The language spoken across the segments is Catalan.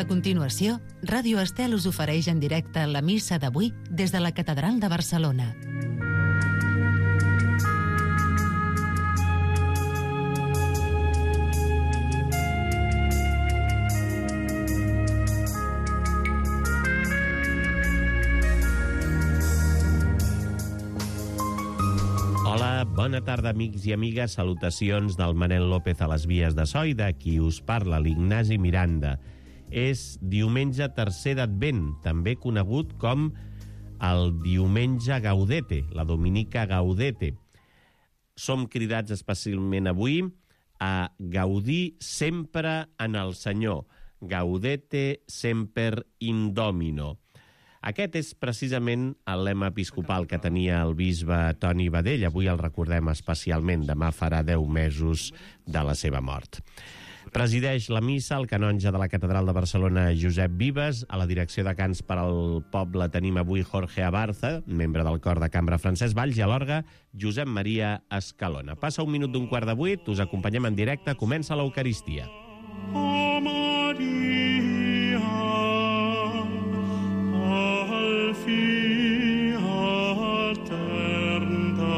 A continuació, Ràdio Estel us ofereix en directe la missa d'avui des de la Catedral de Barcelona. Hola, bona tarda, amics i amigues. Salutacions del Manel López a les vies de so i de qui us parla, l'Ignasi Miranda. És diumenge tercer d'Advent, també conegut com el diumenge Gaudete, la Dominica Gaudete. Som cridats especialment avui a gaudir sempre en el Senyor. Gaudete semper in Domino. Aquest és precisament el lema episcopal que tenia el bisbe Toni Badell. Avui el recordem especialment. Demà farà 10 mesos de la seva mort. Presideix la missa el canonge de la Catedral de Barcelona, Josep Vives. A la direcció de cants per al poble tenim avui Jorge Abarza, membre del cor de cambra Francesc Valls, i a l'orgue Josep Maria Escalona. Passa 7:01, us acompanyem en directe, comença l'Eucaristia. Oh Maria, fia eterna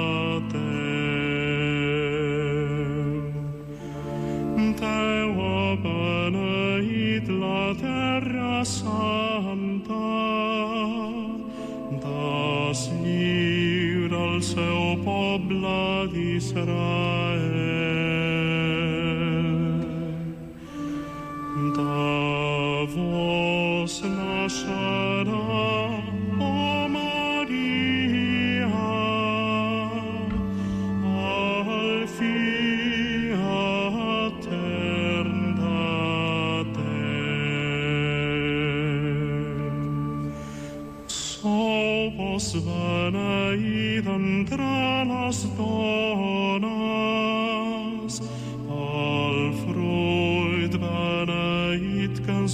Deu ha beneït la terra santa, des lliure el seu poble d'Israel. De vos naixerà, beneïda entre les dones, el fruit beneït que ens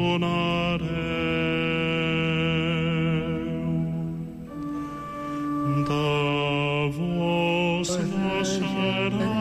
donareu. De vos naixerà,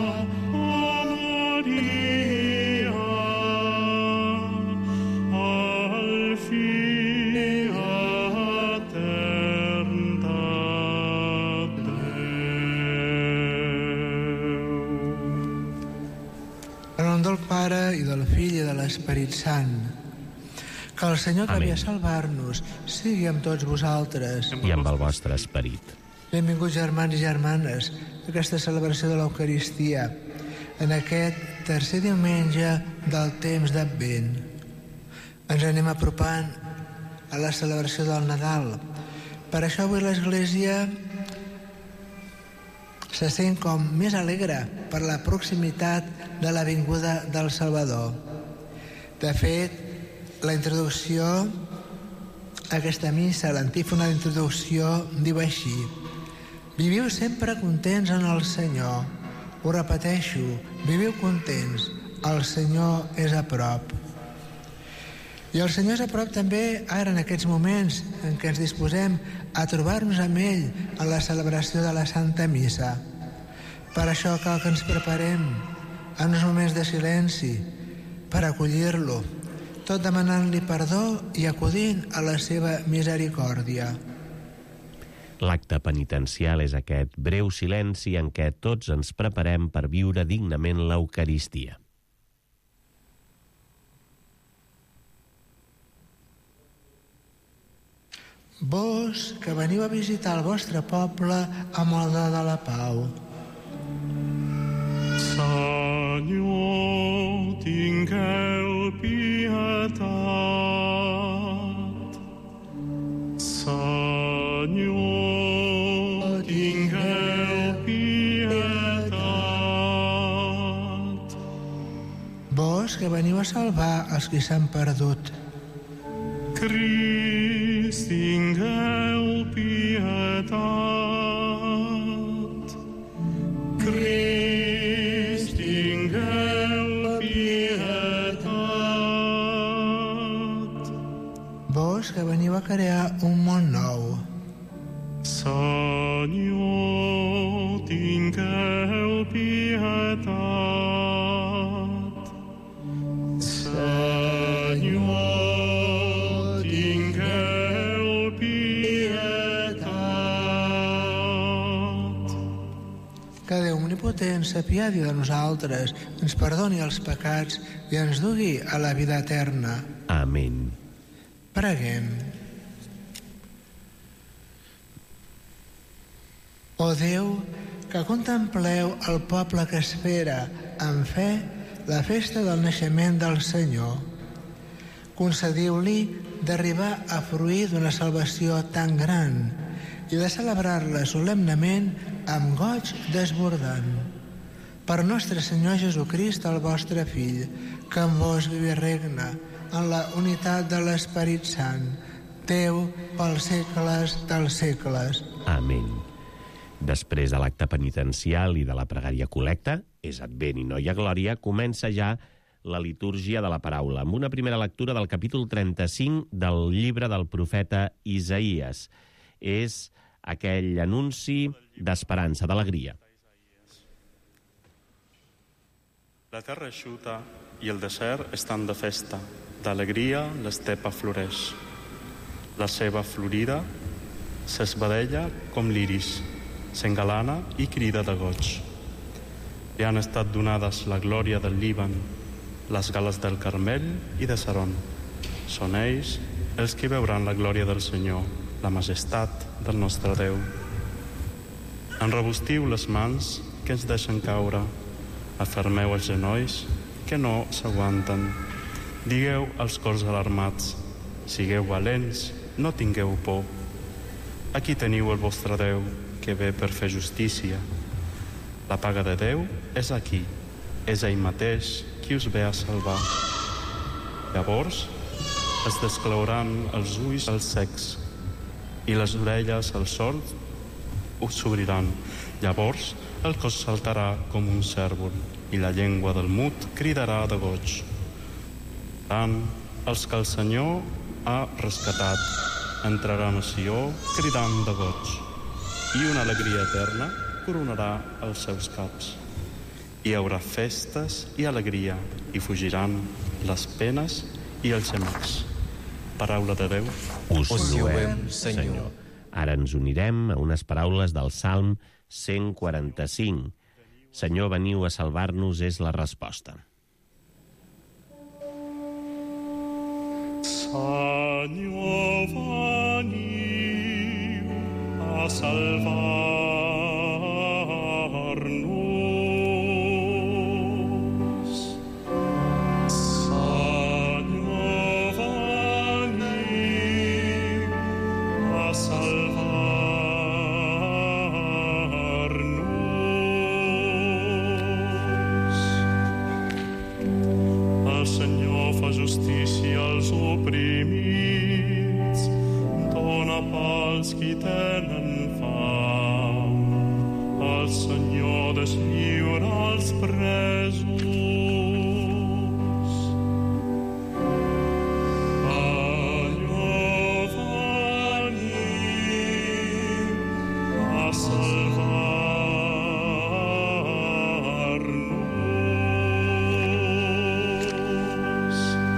Pare i del Fill i de l'Esperit Sant. Que el Senyor que ve a salvar-nos sigui amb tots vosaltres. I amb el vostre esperit. Benvinguts, germans i germanes, a aquesta celebració de l'Eucaristia, en aquest tercer diumenge del temps d'Advent. Ens anem apropant a la celebració del Nadal. Per això avui l'Església se sent com més alegre per la proximitat de la vinguda del Salvador. De fet, la introducció a aquesta missa, l'antífona d'introducció, diu així: viviu sempre contents en el Senyor. Ho repeteixo, viviu contents, el Senyor és a prop. I el Senyor és a prop també ara en aquests moments en què ens disposem a trobar-nos amb ell en la celebració de la Santa Missa. Per això cal que ens preparem en uns moments de silenci per acollir-lo, tot demanant-li perdó i acudint a la seva misericòrdia. L'acte penitencial és aquest breu silenci en què tots ens preparem per viure dignament l'Eucaristia. Vós que veniu a visitar el vostre poble amb el do de la pau. Senyor, tingueu pietat. Senyor, tingueu pietat. Vós que veniu a salvar els que s'han perdut. Crist, tingueu pietat. Crist, tingueu pietat. Vós que veniu a crear un món nou. Senyor, tingueu pietat. Senyor, Déu omnipotent s'apiadi de nosaltres, ens perdoni els pecats i ens dugui a la vida eterna. Amén. Preguem. O Déu, que contempleu el poble que espera amb fe la festa del naixement del Senyor, concediu-li d'arribar a fruir d'una salvació tan gran i de celebrar-la solemnement amb goig desbordant. Per nostre Senyor Jesucrist, el vostre Fill, que amb vos viu i regna en la unitat de l'Esperit Sant, Déu pels segles dels segles. Amén. Després de l'acte penitencial i de la pregària col·lecta, és Advent i no hi ha glòria, comença ja la litúrgia de la paraula, amb una primera lectura del capítol 35 del llibre del profeta Isaïes. És aquell anunci d'esperança, d'alegria. La terra eixuta i el desert estan de festa. D'alegria l'estepa floreix. La seva florida s'esbadella com l'iris, s'engalana i crida de goig. Li han estat donades la glòria del Líban, les gales del Carmel i de Saron. Són ells els que veuran la glòria del Senyor, la majestat del nostre Déu. Enrebustiu les mans que ens deixen caure, afermeu els genolls que no s'aguanten. Digueu als cors alarmats, sigueu valents, no tingueu por. Aquí teniu el vostre Déu, que ve per fer justícia. La paga de Déu és aquí, és ell mateix qui us ve a salvar. Llavors es desclouran els ulls als cecs i les orelles als sords s'obriran. Llavors el cos saltarà com un cèrvol i la llengua del mut cridarà de goig. Tant els que el Senyor ha rescatat entraran a Sió cridant de goig, i una alegria eterna coronarà els seus caps. Hi haurà festes i alegria, i fugiran les penes i els gemecs. Paraula de Déu. Us loem, Senyor. Ara ens unirem a unes paraules del Salm 145. Senyor, veniu a salvar-nos, és la resposta. Senyor, veniu a salvar-nos. Senyor, veniu a salvar-nos. El Senyor fa justícia als oprimits, dona pa als qui tenen fam. El Senyor deslliura els presos. Senyor, veniu a salvar-nos.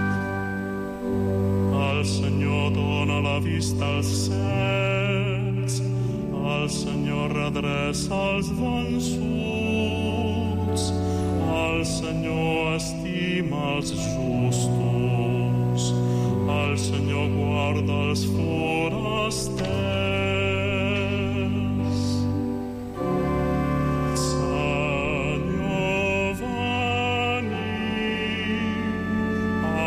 El Senyor dona la vista als cels, el Senyor redreça els vençuts, el Senyor estima els justos, el Senyor guarda els forasters. Senyor, veniu a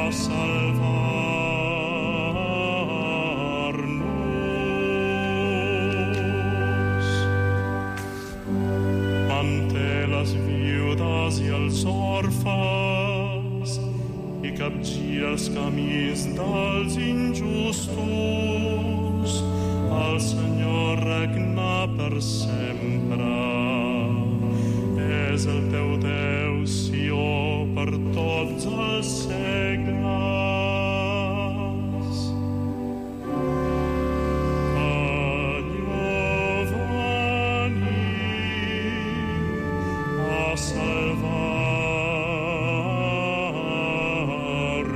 salvar-nos. Manté les viudes i els orfes i capgira els camins dels injustos. El Senyor regna per sempre. És el teu Déu, Sió, per tots els segles. Senyor, veniu a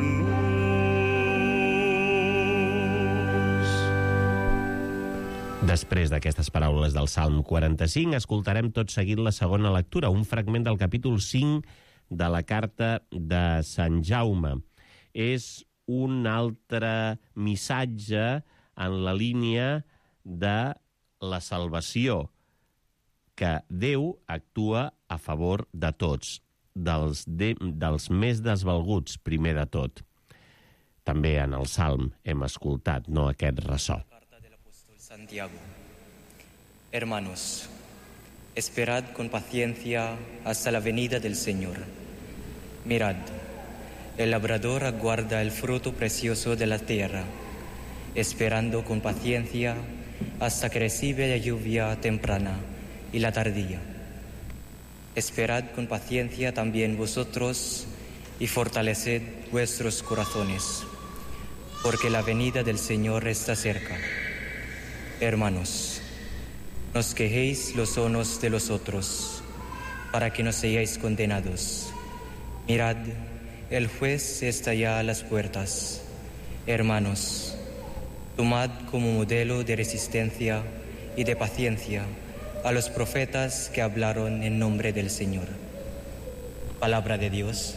salvar-nos. Després d'aquestes paraules del Salm 45, escoltarem tot seguit la segona lectura, un fragment del capítol 5 de la carta de Sant Jaume. És un altre missatge en la línia de la salvació, que Déu actua a favor de tots, dels més desvalguts, primer de tot. També en el Salm hem escoltat, no, aquest ressò. Santiago. Hermanos, esperad con paciencia hasta la venida del Señor. Mirad, el labrador aguarda el fruto precioso de la tierra, esperando con paciencia hasta que recibe la lluvia temprana y la tardía. Esperad con paciencia también vosotros y fortaleced vuestros corazones, porque la venida del Señor está cerca. Hermanos, no os quejéis los unos de los otros, para que no seáis condenados. Mirad, el juez está ya a las puertas. Hermanos, tomad como modelo de resistencia y de paciencia a los profetas que hablaron en nombre del Señor. Palabra de Dios.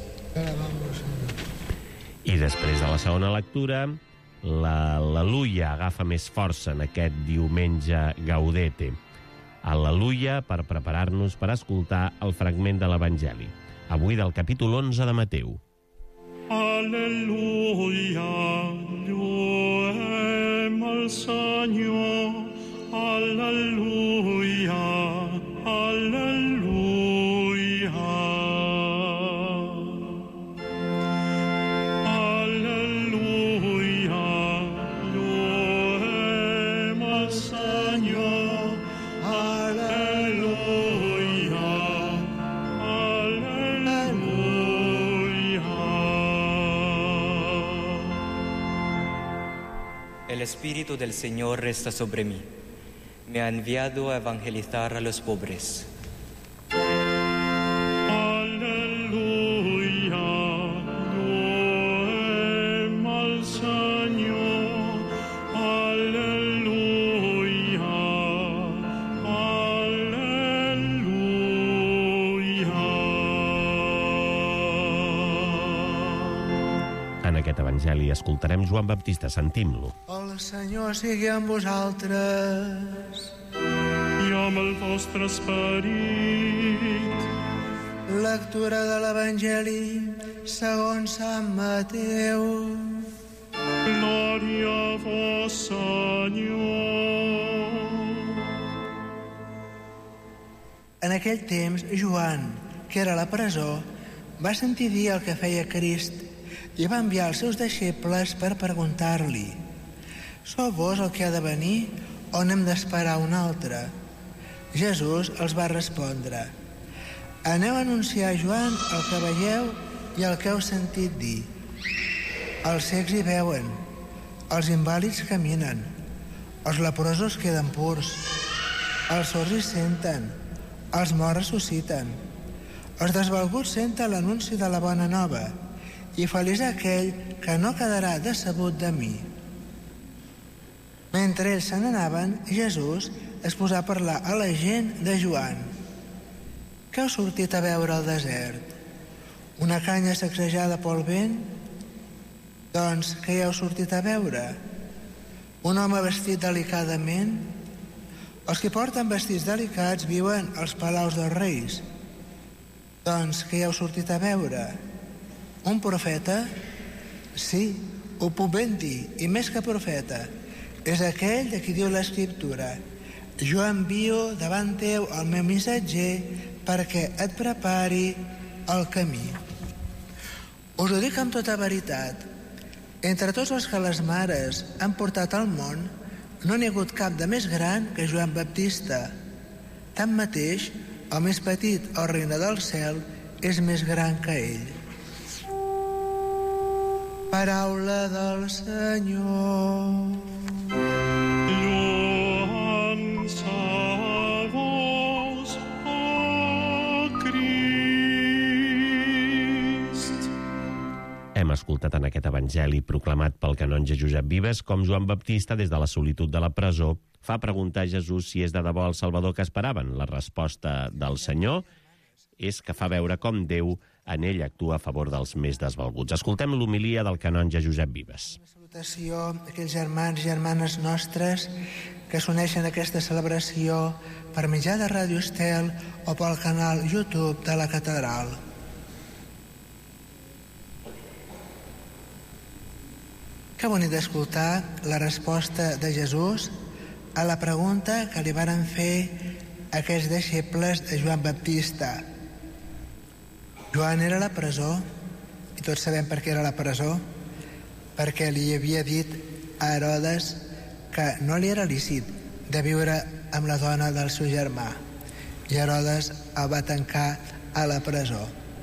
I després de la segona lectura, l'al·leluia agafa més força en aquest diumenge Gaudete. Al·leluia per preparar-nos per escoltar el fragment de l'Evangeli. Avui del capítol 11 de Mateu. Al·leluia, lluem al Senyor. Al·leluia, al·leluia. El Espíritu del Señor está sobre mí. Me ha enviado a evangelizar a los pobres. Aleluya, lluem al Senyor. Aleluya, aleluya. En aquest evangeli escoltarem Joan Baptista, sentim-lo. El Senyor sigui amb vosaltres. I amb el vostre esperit. Lectura de l'Evangeli segons Sant Mateu. Glòria a vos, Senyor. En aquell temps, Joan, que era a la presó, va sentir dir el que feia Crist i va enviar els seus deixebles per preguntar-li: «Sou vos el que ha de venir o n'hem d'esperar un altre?» Jesús els va respondre: «Aneu a anunciar a Joan el que veieu i el que heu sentit dir. Els cecs hi veuen, els invàlids caminen, els leprosos queden purs, els sords hi senten, els morts ressusciten, els desvalguts senten l'anunci de la bona nova, i feliç aquell que no quedarà decebut de mi». Mentre ells se n'anaven, Jesús es posà a parlar a la gent de Joan. «Què heu sortit a veure al desert? Una canya sacsejada pel vent? Doncs què hi heu sortit a veure? Un home vestit delicadament? Els que porten vestits delicats viuen als palaus dels reis. Doncs què hi heu sortit a veure? Un profeta? Sí, ho puc ben dir, i més que profeta. És aquell de qui diu l'Escriptura: «Jo envio davant teu el meu missatger perquè et prepari el camí». Us ho dic amb tota veritat. Entre tots els que les mares han portat al món, no n'hi ha hagut cap de més gran que Joan Baptista. Tanmateix, el més petit al regne del cel és més gran que ell. Paraula del Senyor. Lloança a vos, oh Crist. Hem escoltat en aquest evangeli proclamat pel canonge Josep Vives com Joan Baptista, des de la solitud de la presó, fa preguntar a Jesús si és de debò el Salvador que esperaven. La resposta del Senyor és que fa veure com Déu en ell actua a favor dels més desvalguts. Escoltem l'homilia del canonge Josep Vives. Una salutació a aquells germans i germanes nostres que s'uneixen a aquesta celebració per mitjà de Ràdio Estel o pel canal YouTube de la Catedral. Que bonic d'escoltar la resposta de Jesús a la pregunta que li varen fer aquests deixebles de Joan Baptista. Joan era a la presó, i tots sabem per què era a la presó, perquè li havia dit a Herodes que no li era lícit de viure amb la dona del seu germà, i Herodes el va tancar a la presó.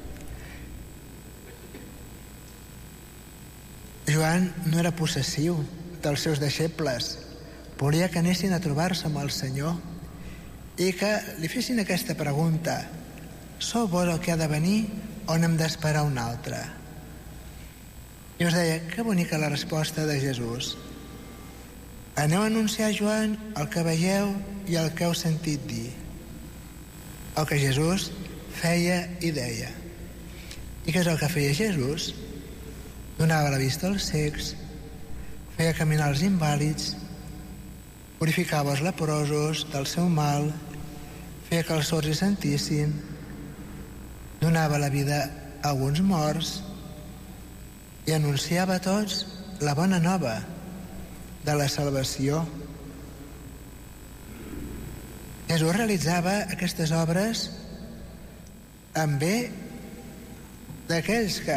Joan no era possessiu dels seus deixebles, volia que anessin a trobar-se amb el Senyor i que li fessin aquesta pregunta: sou vos el que ha de venir o n'hem d'esperar un altre? I us deia, que bonica la resposta de Jesús. Aneu a anunciar a Joan el que veieu i el que heu sentit dir. El que Jesús feia i deia. I què és el que feia Jesús? Donava la vista als cecs, feia caminar els invàlids, purificava els leprosos del seu mal, feia que els sords hi sentissin, donava la vida a alguns morts i anunciava a tots la bona nova de la salvació. Jesús realitzava aquestes obres en bé d'aquells que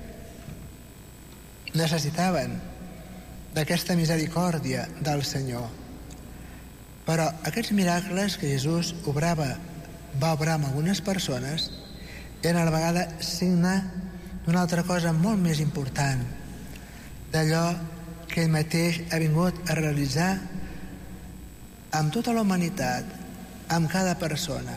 necessitaven d'aquesta misericòrdia del Senyor. Però aquests miracles que Jesús va obrar amb algunes persones eren a la vegada signe d'una altra cosa molt més important, d'allò que ell mateix ha vingut a realitzar amb tota la humanitat, amb cada persona.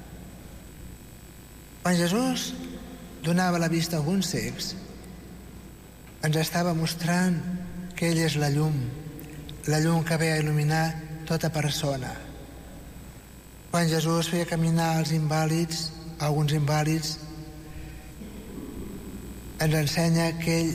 Quan Jesús donava la vista a alguns cecs, ens estava mostrant que ell és la llum que ve a il·luminar tota persona. Quan Jesús feia caminar els invàlids, alguns invàlids, ens ensenya que ell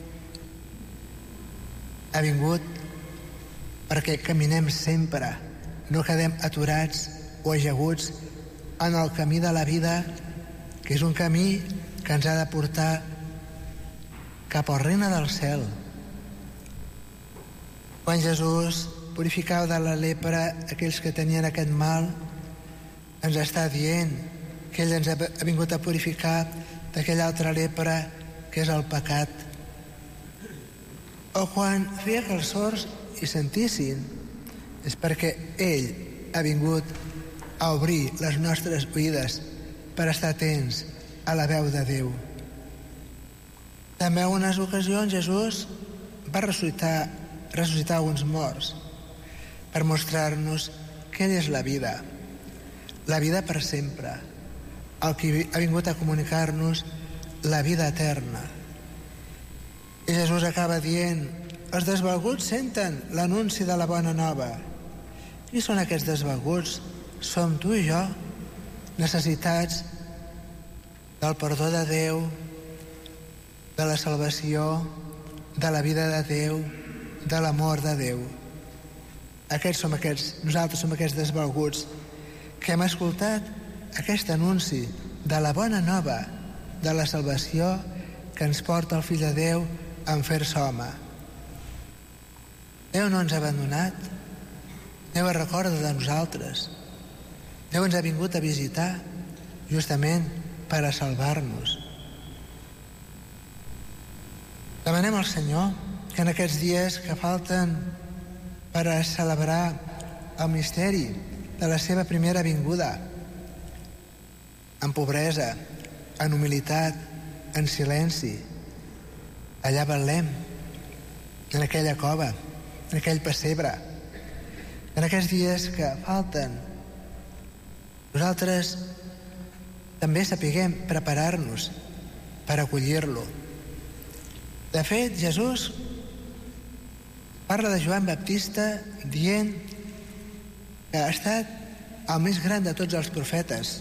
ha vingut perquè caminem sempre, no quedem aturats o ajaguts en el camí de la vida, que és un camí que ens ha de portar cap al regne del cel. Quan Jesús purificava de la lepra aquells que tenien aquest mal, ens està dient que ell ens ha vingut a purificar d'aquella altra lepra que és el pecat. O quan feia que els sords hi sentissin, és perquè ell ha vingut a obrir les nostres oïdes per estar atents a la veu de Déu. També en unes ocasions Jesús va ressuscitar uns morts per mostrar-nos que ell és la vida per sempre, el que ha vingut a comunicar-nos la vida eterna. I Jesús acaba dient: els desvalguts senten l'anunci de la bona nova. Qui són aquests desvalguts? Som tu i jo, necessitats del perdó de Déu, de la salvació, de la vida de Déu, de l'amor de Déu. Nosaltres som aquests desvalguts que hem escoltat aquest anunci de la bona nova de la salvació que ens porta el Fill de Déu en fer-se home. Déu no ens ha abandonat, Déu es recorda de nosaltres, Déu ens ha vingut a visitar justament per a salvar-nos. Demanem al Senyor que en aquests dies que falten per a celebrar el misteri de la seva primera vinguda, en pobresa, en humilitat, en silenci, allà a Betlem, en aquella cova, en aquell pessebre, en aquests dies que falten, nosaltres també sapiguem preparar-nos per acollir-lo. De fet, Jesús parla de Joan Baptista dient que ha estat el més gran de tots els profetes.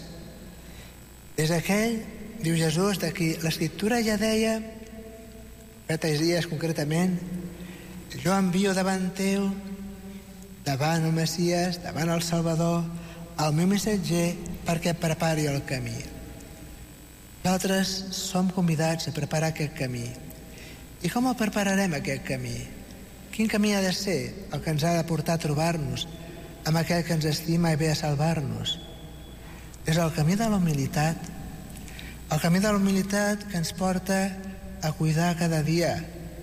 És aquell, diu Jesús, de qui l'Escriptura ja deia, el profeta Isaías concretament, jo envio davant teu, davant el Messies, davant el Salvador, el meu missatger, perquè prepari el camí. Nosaltres som convidats a preparar aquest camí. I com el prepararem, aquest camí? Quin camí ha de ser el que ens ha de portar a trobar-nos amb aquell que ens estima i ve a salvar-nos? És el camí de la humilitat. El camí de la humilitat que ens porta a cuidar cada dia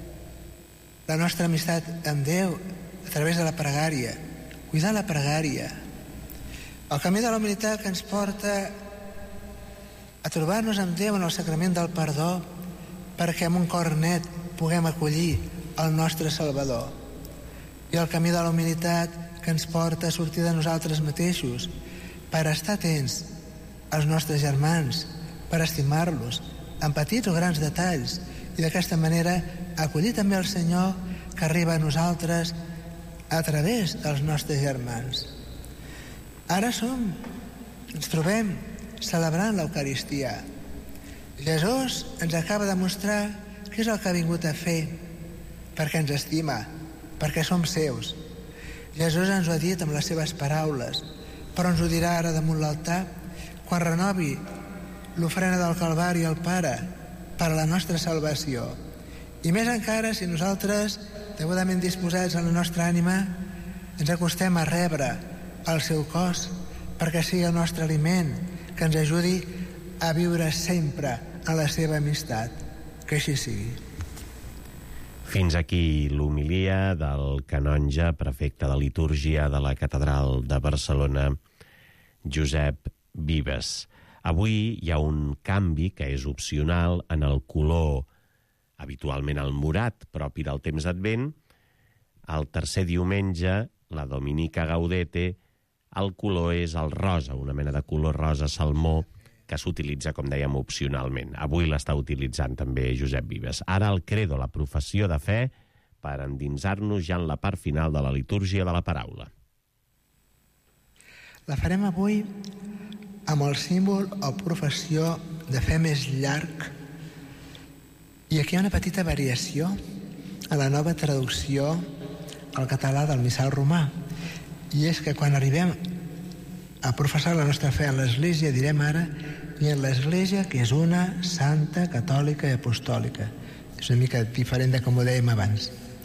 la nostra amistat amb Déu a través de la pregària. Cuidar la pregària. El camí de la humilitat que ens porta a trobar-nos amb Déu en el sacrament del perdó, perquè amb un cor net puguem acollir el nostre Salvador. I el camí de la humilitat que ens porta a sortir de nosaltres mateixos per estar atents als nostres germans, per estimar-los amb petits o grans detalls, i d'aquesta manera acollir també el Senyor que arriba a nosaltres a través dels nostres germans. Ara ens trobem celebrant l'Eucaristia. Jesús ens acaba de mostrar què és el que ha vingut a fer, perquè ens estima, perquè som seus. Jesús ens ho ha dit amb les seves paraules, però ens ho dirà ara damunt l'altar quan renovi l'ofrena del Calvari al Pare per a la nostra salvació. I més encara si nosaltres, degudament disposats en la nostra ànima, ens acostem a rebre el seu cos perquè sigui el nostre aliment, que ens ajudi a viure sempre en la seva amistat. Que així sigui. Fins aquí l'homilia del canonge, prefecte de litúrgia de la Catedral de Barcelona, Josep Vives. Avui hi ha un canvi que és opcional en el color, habitualment el morat, propi del temps d'Advent. El tercer diumenge, la Dominica Gaudete, el color és el rosa, una mena de color rosa salmó, que s'utilitza, com dèiem, opcionalment. Avui l'està utilitzant també Josep Vives. Ara el credo, la professió de fe, per endinsar-nos ja en la part final de la litúrgia de la paraula. La farem avui amb el símbol o professió de fe més llarg. I aquí hi ha una petita variació a la nova traducció al català del missal romà. I és que quan arribem a professar la nostra fe en l'Església, direm ara, i en l'Església que és una, santa, catòlica i apostòlica. És una mica diferent de com ho dèiem abans.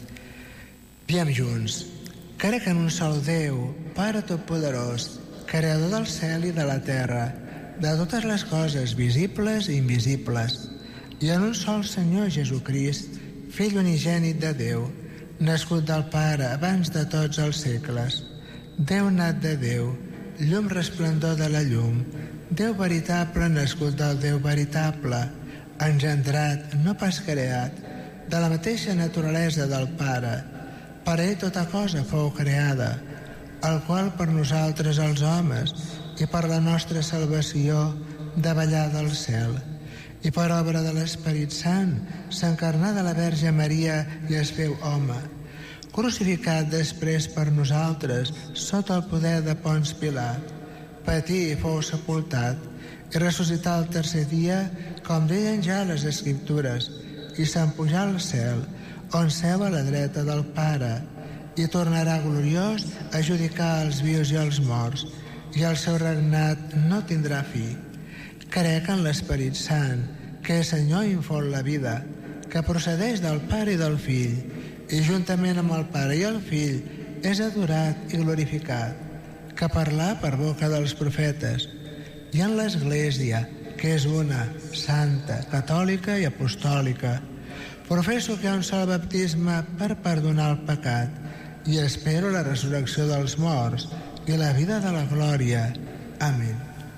Diem junts: crec en un sol Déu, Pare Totpoderós, creador del cel i de la terra, de totes les coses visibles i invisibles, i en un sol Senyor Jesucrist, Fill unigènit de Déu, nascut del Pare abans de tots els segles, Déu nat de Déu, llum resplendor de la llum, Déu veritable nascut del Déu veritable, engendrat, no pas creat, de la mateixa naturalesa del Pare. Per ell tota cosa fou creada, el qual per nosaltres els homes i per la nostra salvació davallà del cel, i per obra de l'Esperit Sant s'encarnà de la Verge Maria i es feu home, crucificat després per nosaltres sota el poder de Pons Pilat, patí i fou sepultat, i ressuscità el tercer dia, com deien ja les Escriptures, i s'empujà al cel, on seu a la dreta del Pare, i tornarà gloriós a judicar els vius i els morts, i el seu regnat no tindrà fi. Crec en l'Esperit Sant, que és Senyor i infon la vida, que procedeix del Pare i del Fill, i juntament amb el Pare i el Fill és adorat i glorificat, que parlà per boca dels profetes, i en l'Església, que és una, santa, catòlica i apostòlica. Professo que hi ha un sol baptisme per perdonar el pecat, i espero la resurrecció dels morts i la vida de la glòria. Amén.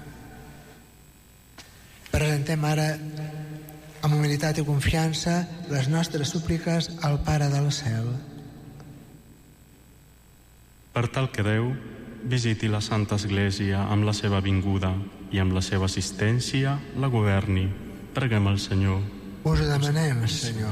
Presentem ara, amb humilitat i confiança, les nostres súpliques al Pare del cel. Per tal que Déu visiti la Santa Església amb la seva vinguda i amb la seva assistència la governi. Preguem al Senyor. Us ho demanem, Senyor.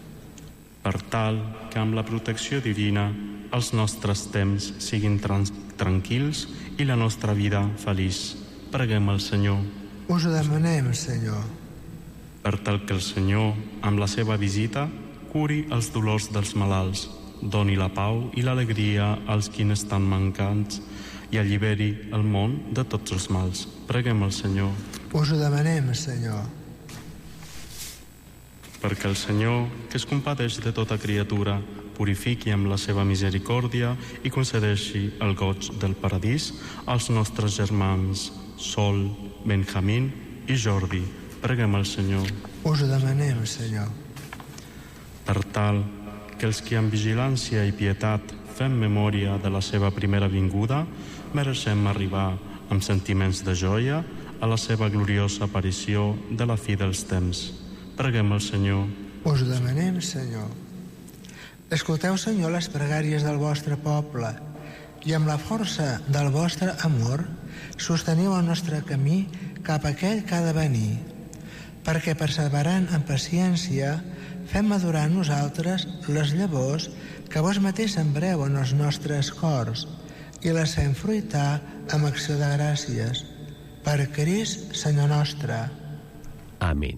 Per tal que amb la protecció divina els nostres temps siguin tranquils i la nostra vida feliç. Preguem al Senyor. Us ho demanem, Senyor. Per tal que el Senyor, amb la seva visita, curi els dolors dels malalts, doni la pau i l'alegria als qui n'estan mancants i alliberi el món de tots els mals. Preguem al Senyor. Us ho demanem, Senyor. Perquè el Senyor, que es compadeix de tota criatura, purifiqui amb la seva misericòrdia i concedeixi el goig del paradís als nostres germans Sol, Benjamín i Jordi. Preguem al Senyor. Us ho demanem, Senyor. Per tal que els que amb vigilància i pietat fem memòria de la seva primera vinguda, mereixem arribar amb sentiments de joia a la seva gloriosa aparició de la fi dels temps. Preguem al Senyor. Us ho demanem, Senyor. Escolteu, Senyor, les pregàries del vostre poble i amb la força del vostre amor sosteniu el nostre camí cap a aquell que ha de venir, perquè perseverant en paciència fem madurar en nosaltres les llavors que vos mateix sembreu en els nostres cors i les fem fruitar amb acció de gràcies. Per Crist, Senyor nostre. Amén.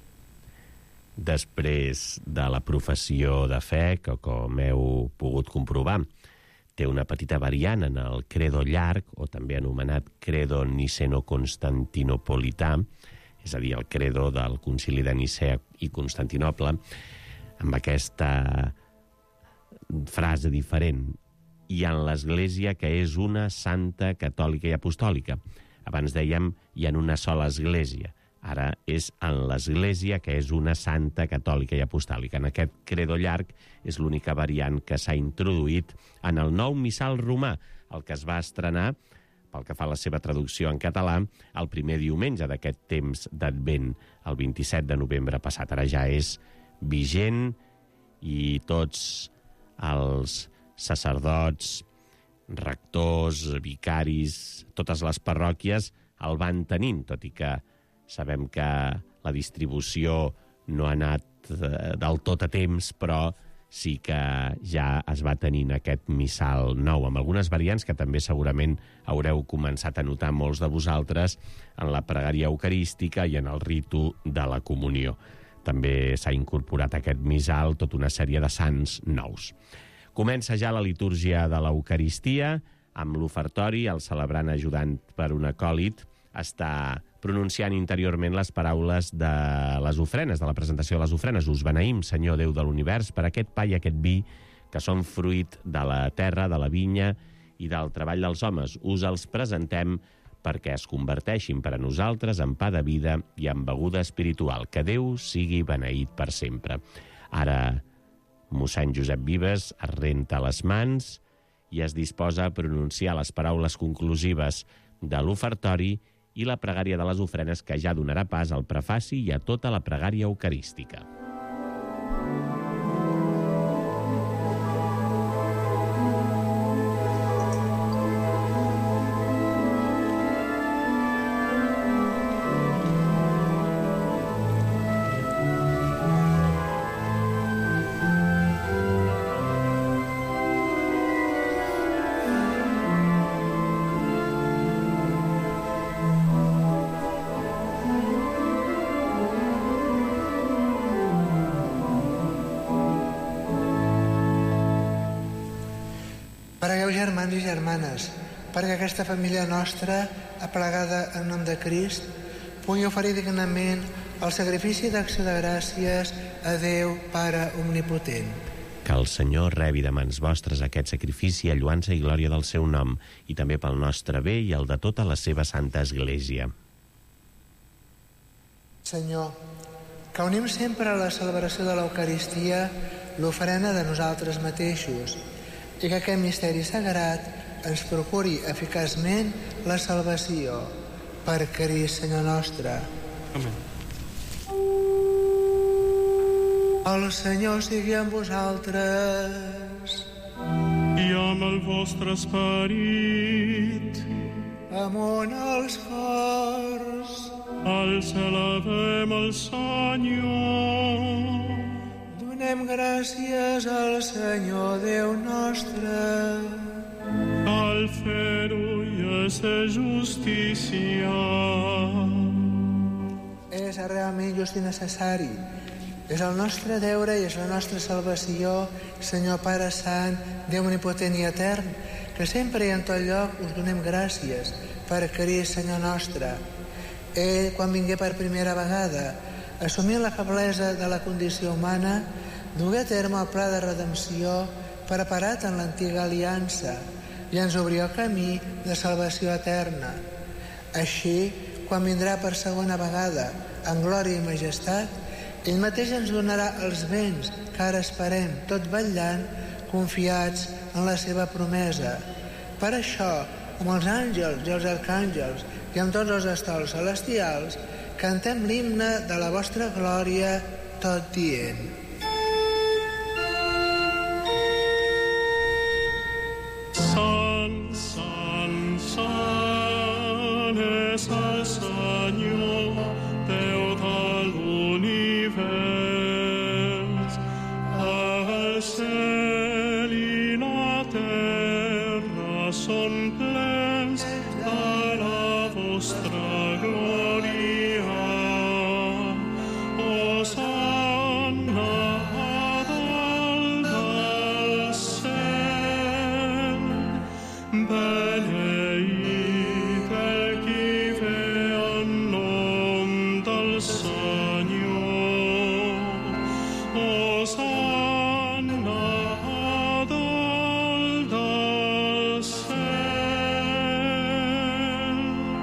Després de la professió de fe, que com heu pogut comprovar, té una petita variant en el credo llarg, o també anomenat credo niceno-constantinopolità, és a dir, el credo del concili de Nicea i Constantinoble, amb aquesta frase diferent: i en l'Església que és una santa, catòlica i apostòlica. Abans dèiem i en una sola Església. Ara és en l'Església que és una santa, catòlica i apostòlica. En aquest credo llarg és l'única variant que s'ha introduït en el nou missal romà, el que es va estrenar, pel que fa a la seva traducció en català, el primer diumenge d'aquest temps d'Advent, el 27 de novembre passat. Ara ja és vigent i tots els sacerdots, rectors, vicaris, totes les parròquies el van tenint, tot i que sabem que la distribució no ha anat del tot a temps, però sí que ja es va tenint aquest missal nou, amb algunes variants que també segurament haureu començat a notar molts de vosaltres en la pregària eucarística i en el ritu de la comunió. També s'ha incorporat a aquest missal tota una sèrie de sants nous. Comença ja la litúrgia de l'Eucaristia, amb l'ofertori, el celebrant ajudant per un acòlit està pronunciant interiorment les paraules de les ofrenes, de la presentació de les ofrenes. Us beneïm, Senyor Déu de l'univers, per aquest pa i aquest vi que són fruit de la terra, de la vinya i del treball dels homes. Us els presentem perquè es converteixin per a nosaltres en pa de vida i en beguda espiritual. Que Déu sigui beneït per sempre. Ara, mossèn Josep Vives es renta les mans i es disposa a pronunciar les paraules conclusives de l'ofertori i la pregària de les ofrenes, que ja donarà pas al prefaci i a tota la pregària eucarística. Pregueu, germans i germanes, perquè aquesta família nostra, aplegada en nom de Crist, pugui oferir dignament el sacrifici d'acció de gràcies a Déu, Pare Omnipotent. Que el Senyor rebi de mans vostres aquest sacrifici a lluança i glòria del seu nom, i també pel nostre bé i el de tota la seva santa Església. Senyor, que unim sempre a la celebració de l'Eucaristia l'ofrena de nosaltres mateixos, i que aquest misteri sagrat ens procuri eficaçment la salvació. Per Crist, Senyor nostre. Amén. El Senyor sigui amb vosaltres. I amb el vostre esperit. Amunt els cors. Els elevem al Senyor. Donem gràcies al Senyor Déu nostre. Cal fer-ho i és de justícia. És realment just i necessari. És el nostre deure i és la nostra salvació, Senyor Pare Sant, Déu omnipotent i etern, que sempre i en tot lloc us donem gràcies per Crist, Senyor nostre. Ell, quan vingué per primera vegada, assumint la feblesa de la condició humana, dugué a terme el pla de redempció preparat en l'antiga aliança i ens obrí el camí de salvació eterna. Així, quan vindrà per segona vegada en glòria i majestat, ell mateix ens donarà els béns que ara esperem, tot vetllant, confiats en la seva promesa. Per això, amb els àngels i els arcàngels i amb tots els estols celestials, cantem l'himne de la vostra glòria, tot dient: Sant, sant, sant és el Senyor, Déu de l'univers. El cel i la terra són plens de la vostra glòria. Hosanna dalt del cel. Beneït el qui ve en nom del Senyor. Hosanna dalt del cel.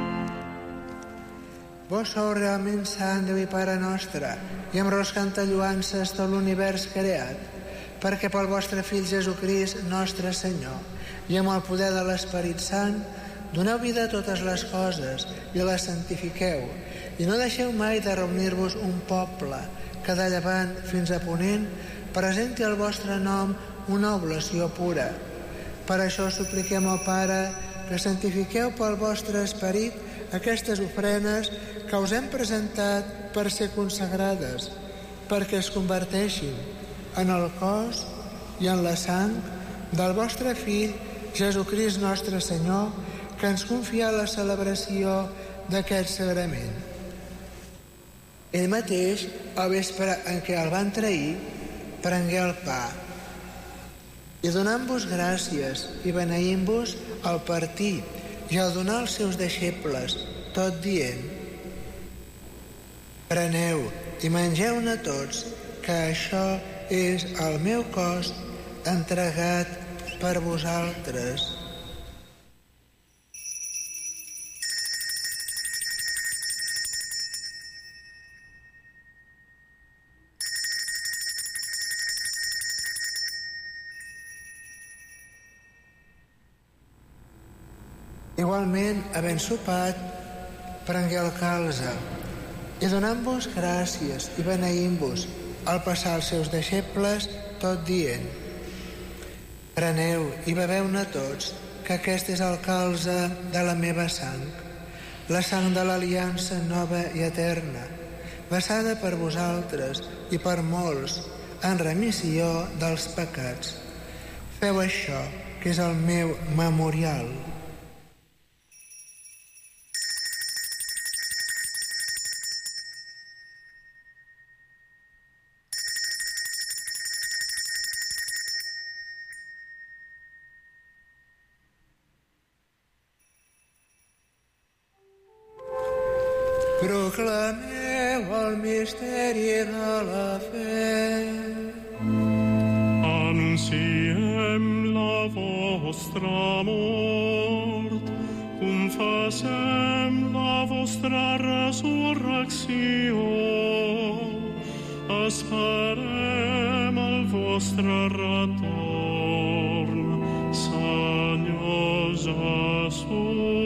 Vos sou realment sant, Déu i Pare nostre, i amb ros canta lloances tot l'univers creat, perquè pel vostre Fill Jesucrist, nostre Senyor, i amb el poder de l'Esperit Sant, doneu vida a totes les coses i les santifiqueu, i no deixeu mai de reunir-vos un poble que de llevant fins a ponent presenti al vostre nom una oblació pura. Per això supliquem al Pare que santifiqueu pel vostre Esperit aquestes ofrenes que us hem presentat per ser consagrades, perquè es converteixin en el cos i en la sang del vostre Fill, Jesucrist nostre Senyor, que ens confia la celebració d'aquest sagrament. Ell mateix, al vespre en què el van trair, prengué el pa i donant-vos gràcies i beneint-vos al partir i al donar als seus deixebles, tot dient: preneu i mengeu-ne tots, que això és el meu cos entregat per vosaltres. Igualment, havent sopat, prengué el calze i donant-vos gràcies i beneint-vos al passar als seus deixebles, tot dient: preneu i beveu-ne tots, que aquest és el calze de la meva sang, la sang de l'aliança nova i eterna, vessada per vosaltres i per molts en remissió dels pecats. Feu això, que és el meu memorial. Proclameu el misteri de la fe. Anunciem la vostra mort, confessem la vostra resurrecció, esperem el vostre retorn, Senyor Jesús.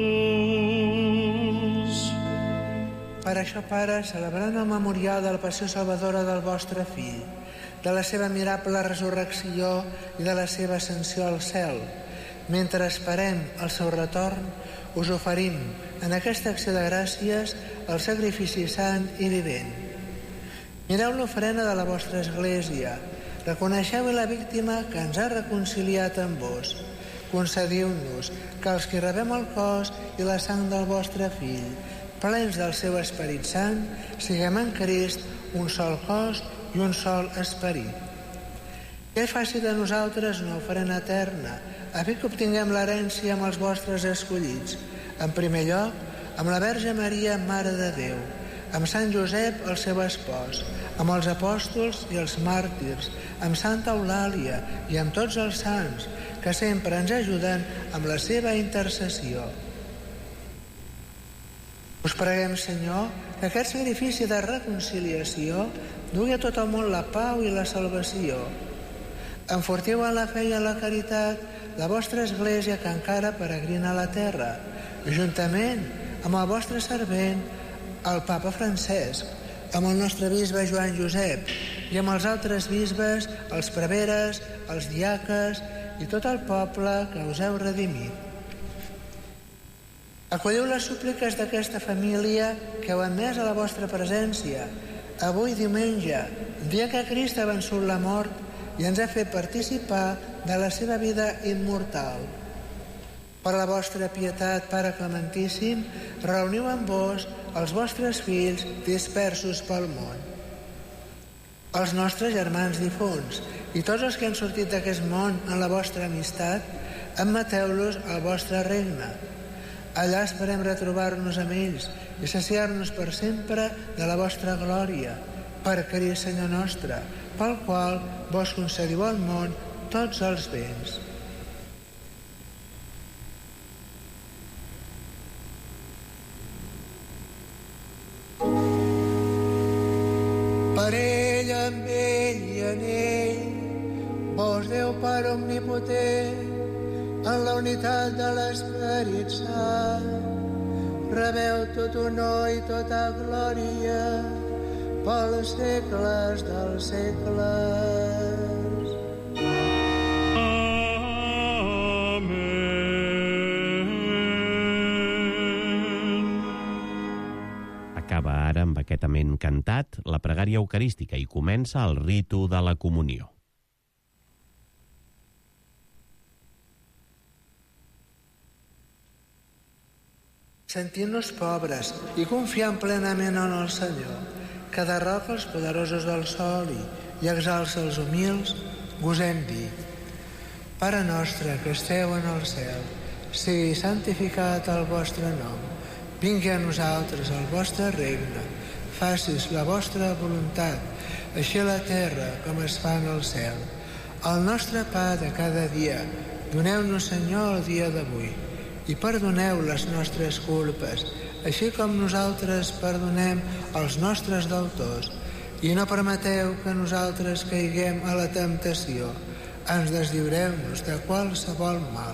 Per això, Pare, celebrant el memorial de la passió salvadora del vostre Fill, de la seva admirable resurrecció i de la seva ascensió al cel, mentre esperem el seu retorn, us oferim en aquesta acció de gràcies el sacrifici sant i vivent. Mireu l'ofrena de la vostra Església, reconeixeu la víctima que ens ha reconciliat amb vos. concediu-nos que els que rebem el cos i la sang del vostre Fill, plens del seu Esperit Sant, siguem en Crist un sol cos i un sol esperit. Que faci de nosaltres una ofrena eterna, a fi que obtinguem l'herència amb els vostres escollits. En primer lloc, amb la Verge Maria, Mare de Déu, amb Sant Josep, el seu espòs, amb els apòstols i els màrtirs, amb Santa Eulàlia i amb tots els sants, que sempre ens ajuden amb la seva intercessió. Us preguem, Senyor, que aquest sacrifici de reconciliació dugui a tot el món la pau i la salvació. Enfortiu en la fe i en la caritat la vostra Església que encara peregrina a la terra, juntament amb el vostre servent, el Papa Francesc, amb el nostre bisbe Joan Josep i amb els altres bisbes, els preveres, els diaques i tot el poble que us heu redimit. Acolliu les súpliques d'aquesta família que heu admès a la vostra presència avui diumenge, dia que Crist ha vençut la mort i ens ha fet participar de la seva vida immortal. Per la vostra pietat, Pare Clementíssim, reuniu amb vos els vostres fills dispersos pel món. Els nostres germans difunts i tots els que han sortit d'aquest món en la vostra amistat, admeteu-los al vostre regne. Allà esperem retrobar-nos amb ells i saciar-nos per sempre de la vostra glòria, per Crist Senyor nostre, pel qual vos concediu al món tots els béns. Per ell, amb ell i en ell, vos Déu Pare omnipotent, en la unitat de l'Esperit Sant, rebeu tot honor i tota glòria pels segles dels segles. Amén. Acaba ara, amb aquest amén cantat, la pregària eucarística i comença el ritu de la comunió. Sentint-nos pobres i confiant plenament en el Senyor, que derroca els poderosos del sol i exalça els humils, gosem dir: Pare nostre que esteu en el cel, sigui santificat el vostre nom, vingui a nosaltres el vostre regne, facis la vostra voluntat, així a la terra com es fa en el cel. El nostre pa de cada dia, doneu-nos, Senyor, el dia d'avui, i perdoneu les nostres culpes, així com nosaltres perdonem als nostres deutors, i no permeteu que nosaltres caiguem a la temptació. Ens deslliureu-nos de qualsevol mal.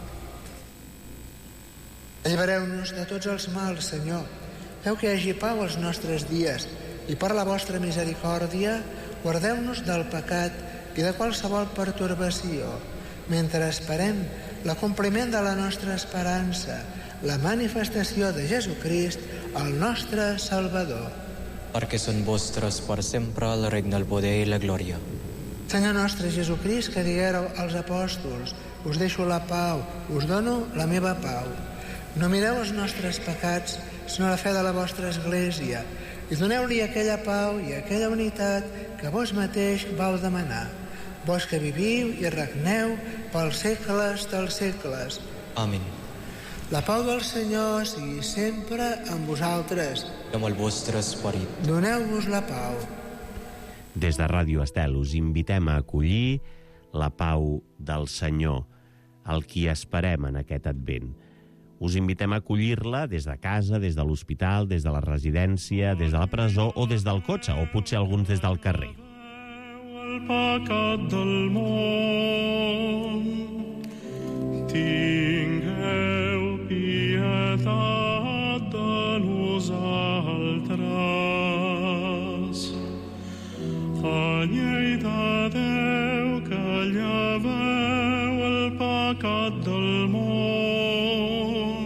Allibereu-nos de tots els mals, Senyor. Feu que hi hagi pau als nostres dies, i per la vostra misericòrdia guardeu-nos del pecat i de qualsevol pertorbació, mentre esperem l'acompliment de la nostra esperança, la manifestació de Jesucrist, el nostre Salvador. Perquè són vostres per sempre el regne, el poder i la glòria. Senyor nostre Jesucrist, que diguéreu als apòstols: us deixo la pau, us dono la meva pau. No mireu els nostres pecats, sinó la fe de la vostra Església, i doneu-li aquella pau i aquella unitat que vos mateix vau demanar. Vos que viviu i regneu pels segles dels segles. Amén. La pau del Senyor sigui sempre amb vosaltres. I amb el vostre esperit. Doneu-vos la pau. Des de Ràdio Estel us invitem a acollir la pau del Senyor, el qui esperem en aquest advent. Us invitem a acollir-la des de casa, des de l'hospital, des de la residència, des de la presó o des del cotxe, o potser alguns des del carrer. El pecat del món, tingueu pietat de nosaltres. Anyell de Déu que lleveu el pecat del món,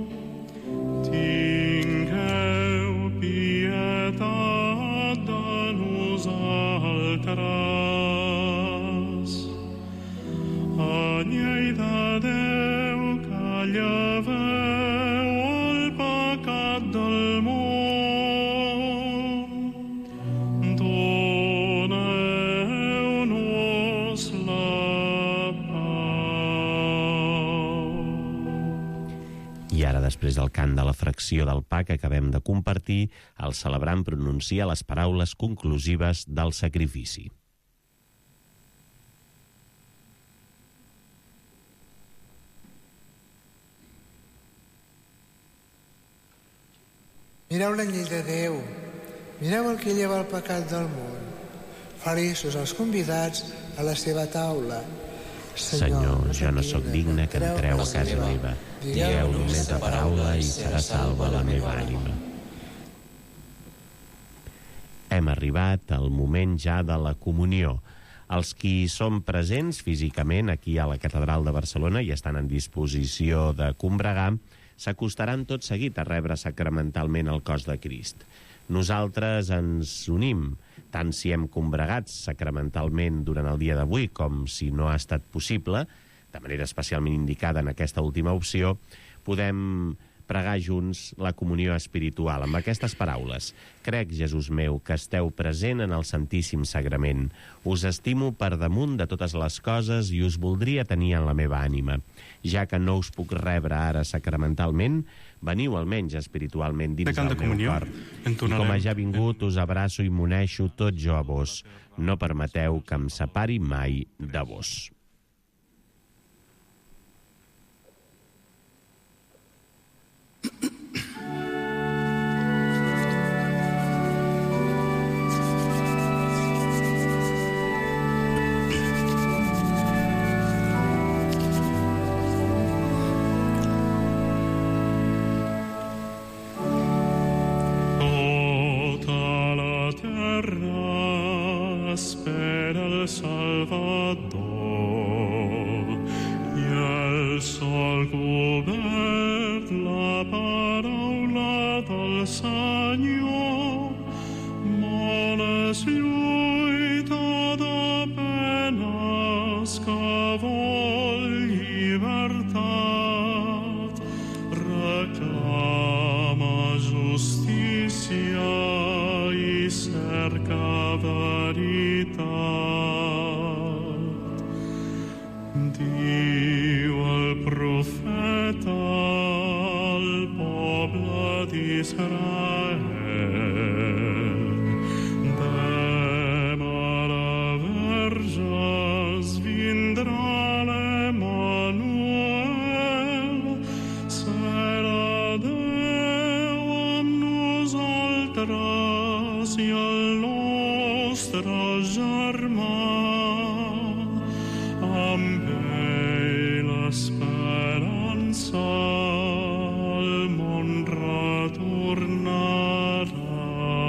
tingueu pietat de nosaltres. Anyell de Déu després del cant de la fracció del pa que acabem de compartir, el celebrant pronuncia les paraules conclusives del sacrifici. Mireu la llei de Déu, mireu el que lleva el pecat del món. Feliços els convidats a la seva taula. Senyor, jo no sóc digne que entreu a casa meva. Digueu només la paraula i serà salva la meva ànima. Hem arribat al moment ja de la comunió. Els qui són presents físicament aquí a la Catedral de Barcelona i estan en disposició de combregar, s'acostaran tot seguit a rebre sacramentalment el cos de Crist. Nosaltres ens unim, tant si hem combregat sacramentalment durant el dia d'avui com si no ha estat possible, de manera especialment indicada en aquesta última opció, podem pregar junts la comunió espiritual amb aquestes paraules. Crec, Jesús meu, que esteu present en el Santíssim Sagrament. Us estimo per damunt de totes les coses i us voldria tenir en la meva ànima. Ja que no us puc rebre ara sacramentalment, veniu almenys espiritualment dins del meu cor. I com a ja vingut, us abraço i m'uneixo tot jo a vos. No permeteu que em separi mai de vos. Espera el Salvador i el sol cobert la paraula del Senyor. Món és lluita de penes que vol llibertat, reclama justícia i cerca veritat. Diu el profeta al poble d'Israel: demà verges vindrà l'Emanuel, serà Déu amb nosaltres i el nostre germà. Amb ell l'esperança al món retornarà.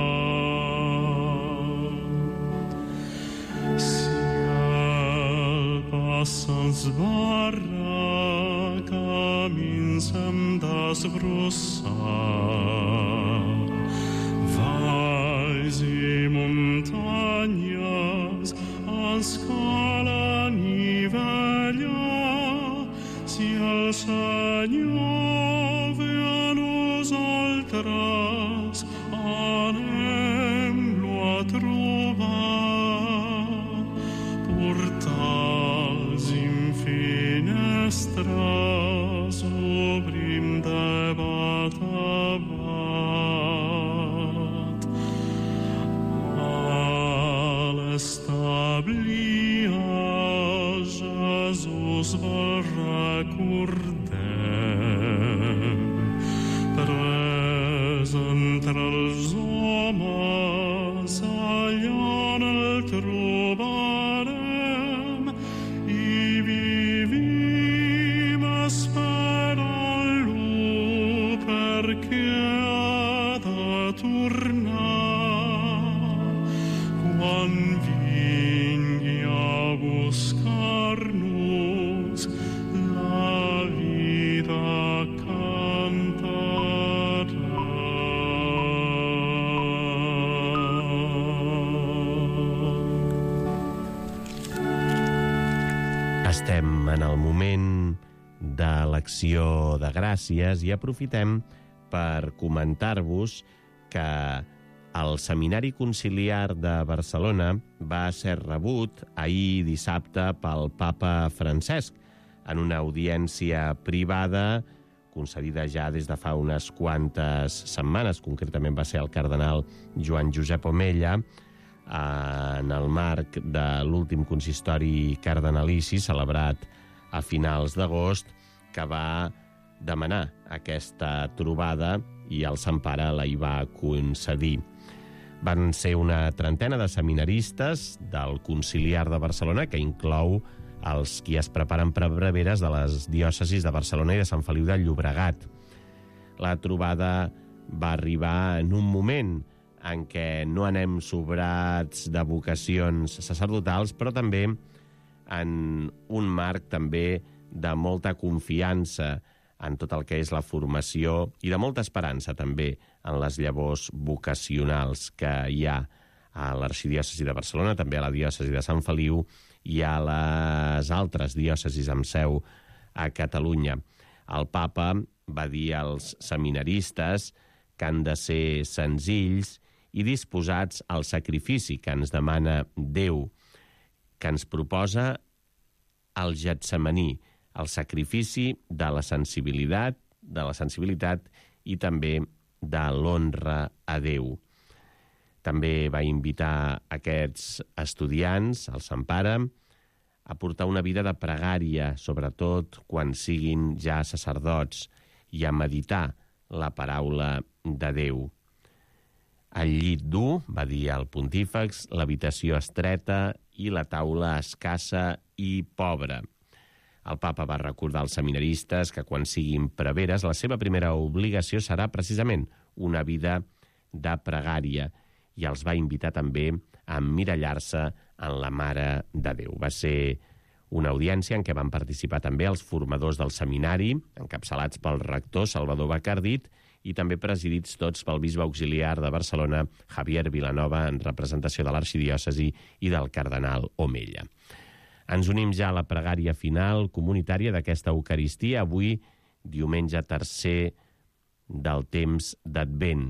Si el pas s'esbarra, camins hem d'esbrossar. Valls i muntanyes ens cal anivellar. Si el Senyor ve a nosaltres, anem-lo a trobar. Portals i finestres obrim de bat a bat. A l'establir Jesús va recordem, pres entre els homes, allà on el trobarem i vivim esperant-lo perquè ha de tornar. Quan vingui a buscar-nos, la vida cantarà. Estem en el moment de l'acció de gràcies i aprofitem per comentar-vos que el Seminari Conciliar de Barcelona va ser rebut ahir dissabte pel Papa Francesc en una audiència privada concedida ja des de fa unes quantes setmanes, concretament va ser el cardenal Joan Josep Omella, en el marc de l'últim consistori cardenalici celebrat a finals d'agost, que va demanar aquesta trobada i el Sant Pare la hi va concedir. Van ser una trentena de seminaristes del Conciliar de Barcelona, que inclou els qui es preparen per breveres de les diòcesis de Barcelona i de Sant Feliu de Llobregat. La trobada va arribar en un moment en què no anem sobrats de vocacions sacerdotals, però també en un marc també de molta confiança en tot el que és la formació i de molta esperança també en les llavors vocacionals que hi ha a l'Arxidiòcesi de Barcelona, també a la diòcesi de Sant Feliu i a les altres diòcesis amb seu a Catalunya. El papa va dir als seminaristes que han de ser senzills i disposats al sacrifici que ens demana Déu, que ens proposa el Getsemaní, el sacrifici de la sensibilitat i també de l'honra a Déu. També va invitar aquests estudiants, el Sant Pare, a portar una vida de pregària, sobretot quan siguin ja sacerdots, i a meditar la paraula de Déu. El llit dur, va dir el pontífex, l'habitació estreta i la taula escassa i pobra. El papa va recordar als seminaristes que quan siguin preveres la seva primera obligació serà precisament una vida de pregària i els va invitar també a emmirallar-se en la Mare de Déu. Va ser una audiència en què van participar també els formadors del seminari, encapçalats pel rector Salvador Bacardit i també presidits tots pel bisbe auxiliar de Barcelona, Javier Vilanova, en representació de l'arxidiòcesi i del cardenal Omella. Ens unim ja a la pregària final comunitària d'aquesta Eucaristia, avui, diumenge tercer del temps d'Advent.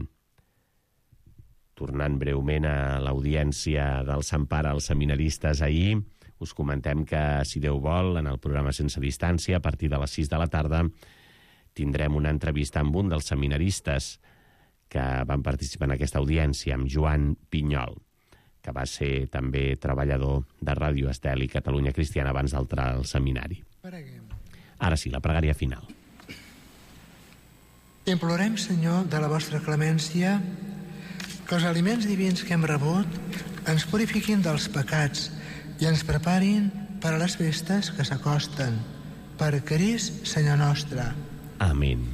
Tornant breument a l'audiència del Sant Pare als seminaristes ahir, us comentem que, si Déu vol, en el programa Sense Distància, a partir de les 6 de la tarda, tindrem una entrevista amb un dels seminaristes que van participar en aquesta audiència, amb Joan Pinyol, que va ser també treballador de Ràdio Estel i Catalunya Cristiana abans d'entrar al seminari. Ara sí, la pregària final. Implorem, Senyor, de la vostra clemència, que els aliments divins que hem rebut ens purifiquin dels pecats i ens preparin per a les festes que s'acosten. Per Crist, Senyor nostre. Amén.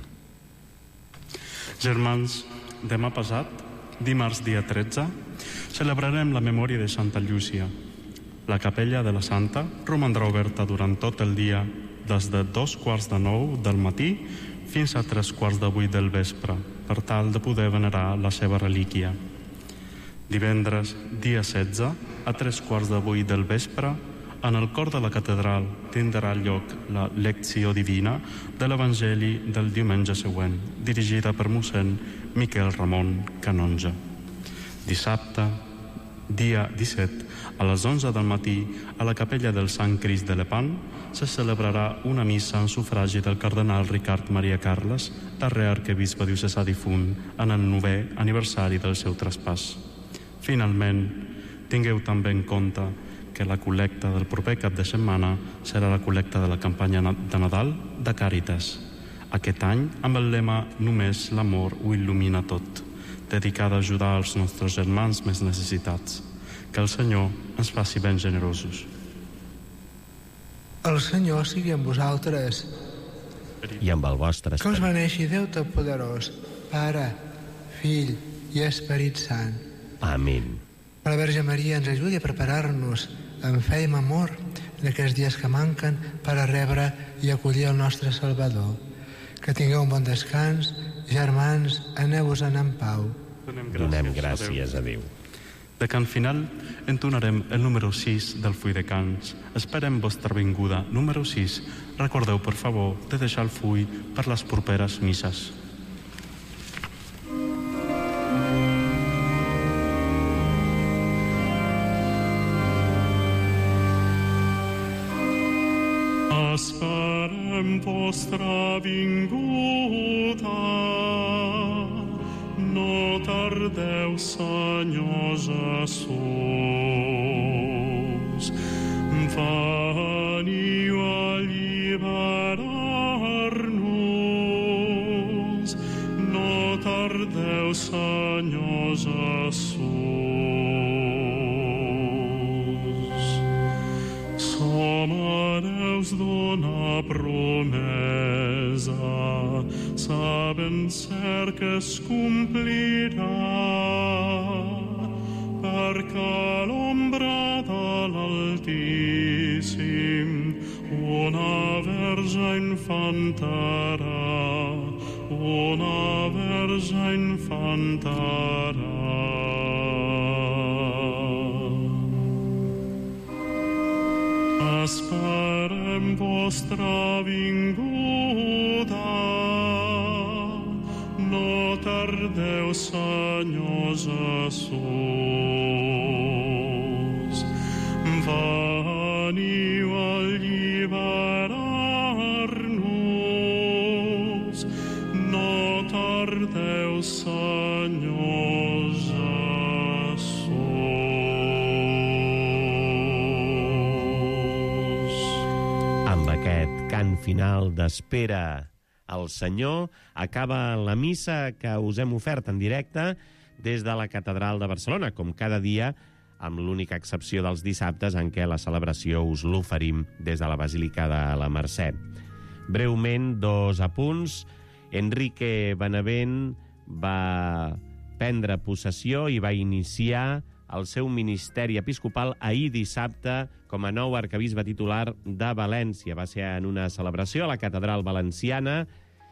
Germans, demà passat, dimarts dia 13, celebrarem la memòria de Santa Llúcia. La capella de la Santa romandrà oberta durant tot el dia, des de 8:45 del matí fins a 8:45 del vespre, per tal de poder venerar la seva relíquia. Divendres, dia 16, a 7:15 del vespre, en el cor de la catedral tindrà lloc la lecció divina de l'Evangeli del diumenge següent, dirigida per mossèn Miquel Ramon Canonja. Dissabte, dia 17, a les 11 del matí, a la capella del Sant Crist de Lepant, se celebrarà una missa en sufragi del cardenal Ricard Maria Carles, darrer arquebisbe diocesà difunt, en el 9è aniversari del seu traspàs. Finalment, tingueu també en compte que la col·lecta del proper cap de setmana serà la col·lecta de la campanya de Nadal de Càritas. Aquest any, amb el lema «Només l'amor ho il·lumina tot», dedicada a ajudar els nostres germans més necessitats. Que el Senyor ens faci ben generosos. El Senyor sigui amb vosaltres. I amb el vostre Que us esperit. beneixi Déu Totpoderós, Pare, Fill i Esperit Sant. Amén. Que la Verge Maria ens ajudi a preparar-nos amb fe i amb amor en aquests dies que manquen per a rebre i acollir el nostre Salvador. Que tingueu un bon descans, germans, aneu-vos-en en pau. Donem gràcies a Déu. De cant final entonarem el número 6 del full de cants. Esperem vostra vinguda. Número 6. Recordeu, per favor, de deixar el full per les properes misses. Esperem vostra vinguda. tardeu, Senyor Jesús. Veniu a alliberar-nos. No tardeu, Senyor Jesús. Som hereus d'una promesa, sabent cert que es complirà, perquè l'ombra de l'Altíssim una verge infantarà, una verge infantarà. Esperem vostra vinguda, no tardeu, Senyor Jesús. Veniu a alliberar-nos, no tardeu, Senyor Jesús. Amb aquest cant final d'espera al Senyor acaba la missa que us hem ofert en directe des de la Catedral de Barcelona, com cada dia, amb l'única excepció dels dissabtes en què la celebració us l'oferim des de la Basílica de la Mercè. Breument, 2 apunts. Enrique Benavent va prendre possessió i va iniciar el seu ministeri episcopal ahir dissabte com a nou arquebisbe titular de València. Va ser en una celebració a la Catedral Valenciana.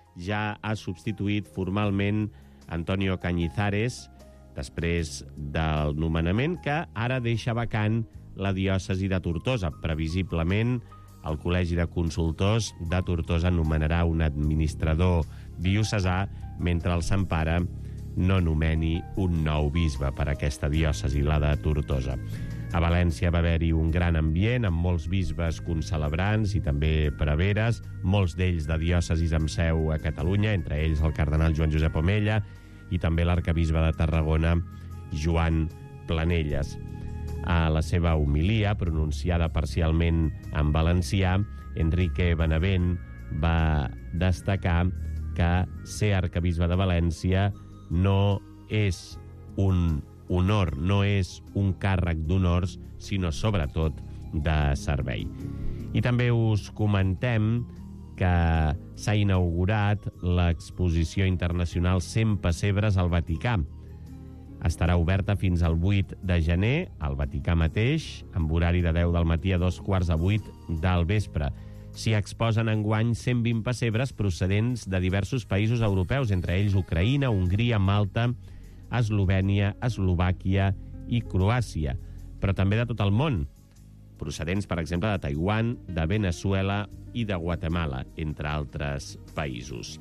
Ja ha substituït formalment Antonio Cañizares després del nomenament, que ara deixa vacant la diòcesi de Tortosa. Previsiblement, el Col·legi de Consultors de Tortosa nomenarà un administrador diocesà mentre el Sant Pare no nomeni un nou bisbe per a aquesta diòcesi, la de Tortosa. A València va haver-hi un gran ambient amb molts bisbes concelebrants i també preveres, molts d'ells de diòcesis amb seu a Catalunya, entre ells el cardenal Joan Josep Omella i també l'arquebisbe de Tarragona, Joan Planelles. A la seva homilia, pronunciada parcialment en valencià, Enrique Benavent va destacar que ser arquebisbe de València no és un honor, no és un càrrec d'honors, sinó sobretot de servei. I també us comentem que s'ha inaugurat l'exposició internacional 100 pessebres al Vaticà. Estarà oberta fins al 8 de gener, al Vaticà mateix, amb horari de 10 del matí a 7:15 del vespre. S'hi exposen enguany 120 pessebres procedents de diversos països europeus, entre ells Ucraïna, Hongria, Malta, Eslovènia, Eslovàquia i Croàcia, però també de tot el món, procedents, per exemple, de Taiwan, de Venezuela i de Guatemala, entre altres països.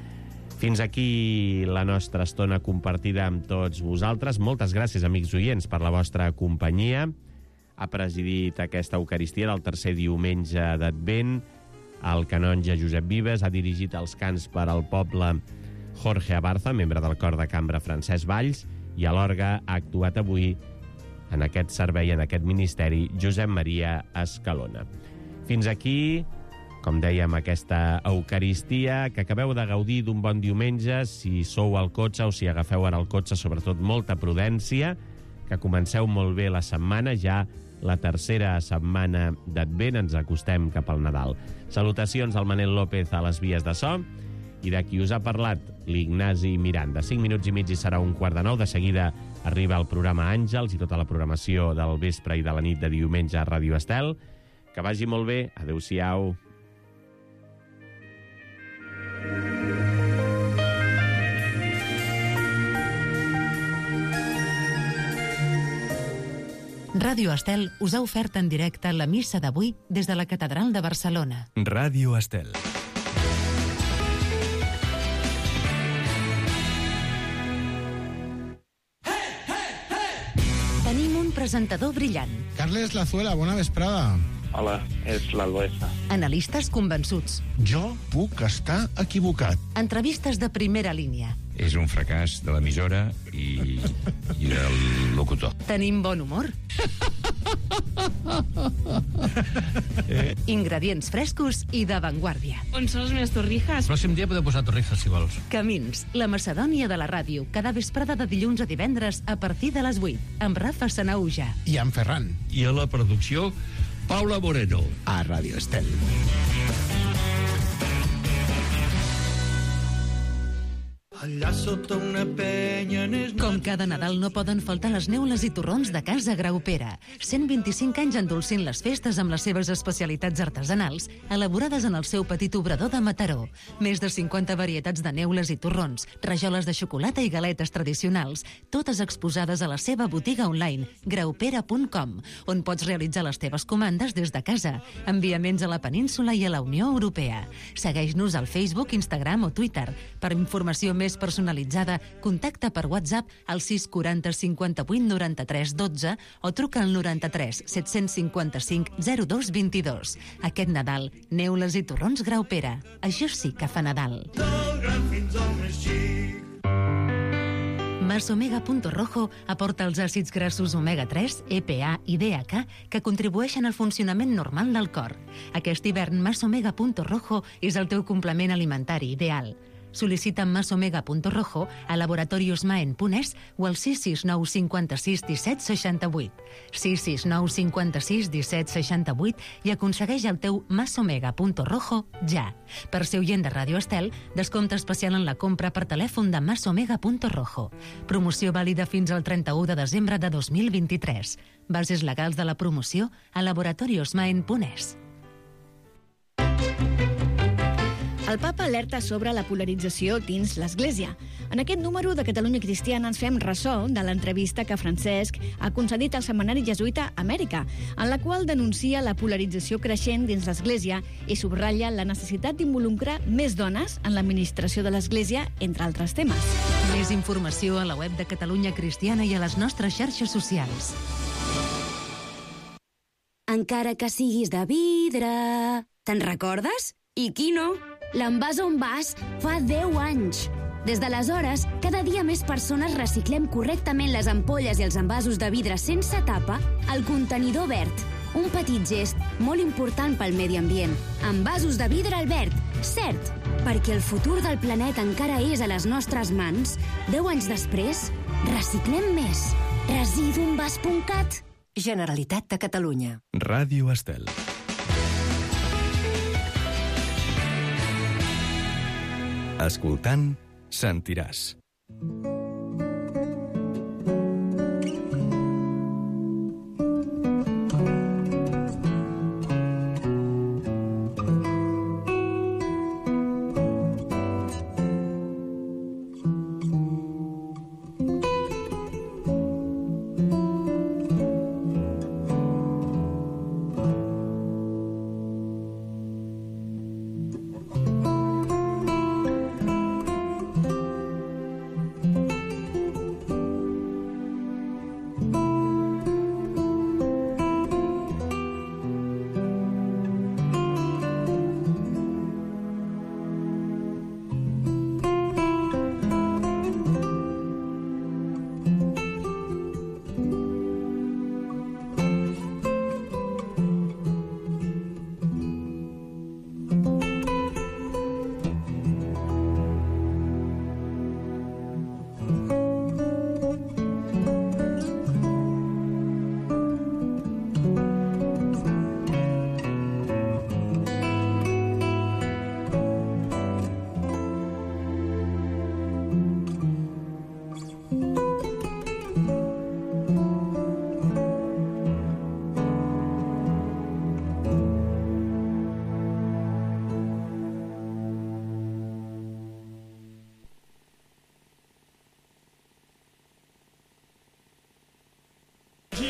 Fins aquí la nostra estona compartida amb tots vosaltres. Moltes gràcies, amics oients, per la vostra companyia. Ha presidit aquesta Eucaristia del tercer diumenge d'Advent el canonge Josep Vives, ha dirigit els cants per al poble Jorge Abarza, membre del cor de cambra Francesc Valls, i a l'orgue ha actuat avui en aquest servei, en aquest ministeri, Josep Maria Escalona. Fins aquí, com dèiem, aquesta Eucaristia, que acabeu de gaudir d'un bon diumenge. Si sou al cotxe o si agafeu ara el cotxe, sobretot molta prudència, que comenceu molt bé la setmana, ja la tercera setmana d'Advent, ens acostem cap al Nadal. Salutacions al Manel López a les vies de so, i de qui us ha parlat, l'Ignasi Miranda. 5 minuts i mig i serà 8:45. De seguida arriba el programa Àngels i tota la programació del vespre i de la nit de diumenge a Ràdio Estel. Que vagi molt bé. Adéu-siau. Ràdio Estel us ha ofert en directe la missa d'avui des de la Catedral de Barcelona. Ràdio Estel. Tenim un presentador brillant. Carles Lazuela, bona vesprada. Hola, és l'Alboesa. Analistes convençuts. Jo puc estar equivocat. Entrevistes de primera línia. és un fracàs de l'emissora i del locutor. Tenim bon humor. Ingredients frescos i d'avantguàrdia. On són les meves torrijas? El pròxim dia podeu posar torrijas, si vols. Camins, la Macedònia de la ràdio, cada vesprada de dilluns a divendres a partir de les 8, amb Rafa Sanauja. I en Ferran. I a la producció, Paula Moreno. A Ràdio Estel. Allà sota una penya... Com cada Nadal no poden faltar les neules i torrons de Casa Graupera. 125 anys endolcint les festes amb les seves especialitats artesanals, elaborades en el seu petit obrador de Mataró. Més de 50 varietats de neules i torrons, rajoles de xocolata i galetes tradicionals, totes exposades a la seva botiga online, graupera.com, on pots realitzar les teves comandes des de casa. Enviaments a la península i a la Unió Europea. Segueix-nos al Facebook, Instagram o Twitter. Per informació més personalitzada, contacta per WhatsApp al 640 58 93 12 o truca al 93 755 02 22. Aquest Nadal, neules i torrons Graupera. Això sí que fa Nadal. Masomega.rojo aporta els àcids grassos omega-3, EPA i DHA que contribueixen al funcionament normal del cor. Aquest hivern, Masomega.rojo és el teu complement alimentari ideal. Sol·licita Masomega.rojo a Laboratorios Maen Punès o al 669 56 17 68. 669 56 17 68 i aconsegueix el teu Masomega.rojo ja. Per ser oient de Ràdio Estel, descompte especial en la compra per telèfon de Masomega.rojo. Promoció vàlida fins al 31 de desembre de 2023. Bases legals de la promoció a Laboratorios Maen Punès. El papa alerta sobre la polarització dins l'Església. En aquest número de Catalunya Cristiana ens fem ressò de l'entrevista que Francesc ha concedit al setmanari jesuïta Amèrica, en la qual denuncia la polarització creixent dins l'Església i subratlla la necessitat d'involucrar més dones en l'administració de l'Església, entre altres temes. Més informació a la web de Catalunya Cristiana i a les nostres xarxes socials. Encara que siguis de vidre... Te'n recordes? I qui no? L'Envàs on vas fa 10 anys. Des d'aleshores, cada dia més persones reciclem correctament les ampolles i els envasos de vidre sense tapa al contenidor verd. Un petit gest molt important pel medi ambient. Envasos de vidre Albert. Cert, perquè el futur del planeta encara és a les nostres mans. 10 anys després, reciclem més. Residuenvas.cat. Generalitat de Catalunya. Ràdio Estel. Escoltant, sentiràs.